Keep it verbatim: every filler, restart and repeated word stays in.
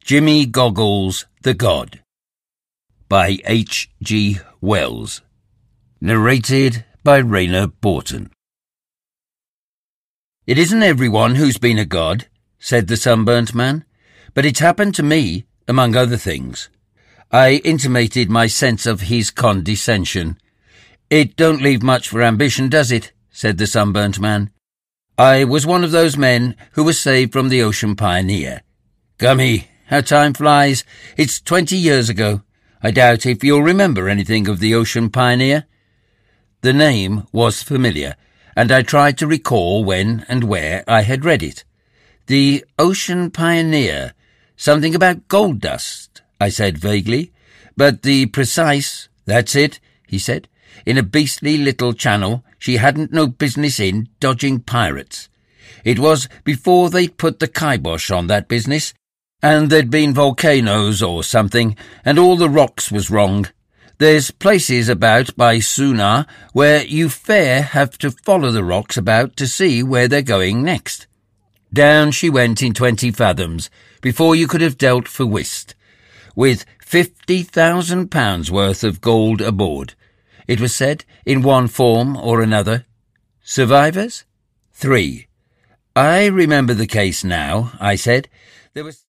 Jimmy Goggles the God by H G Wells. Narrated by Rayner Borton. "It isn't everyone who's been a god," said the sunburnt man, "but it's happened to me, among other things." I intimated my sense of his condescension. "It don't leave much for ambition, does it?" said the sunburnt man. "I was one of those men who was saved from the Ocean Pioneer. Gummy, how time flies. It's twenty years ago. I doubt if you'll remember anything of the Ocean Pioneer." The name was familiar, and I tried to recall when and where I had read it. "The Ocean Pioneer. Something about gold dust," I said vaguely. "But the precise—" "That's it," he said. "In a beastly little channel she hadn't no business in, dodging pirates. It was before they'd put the kibosh on that business, and there'd been volcanoes or something, and all the rocks was wrong. There's places about by Suna where you fair have to follow the rocks about to see where they're going next. Down she went in twenty fathoms, before you could have dealt for whist, with fifty thousand pounds worth of gold aboard, it was said, in one form or another. Survivors? Three. I remember the case now," I said. "There was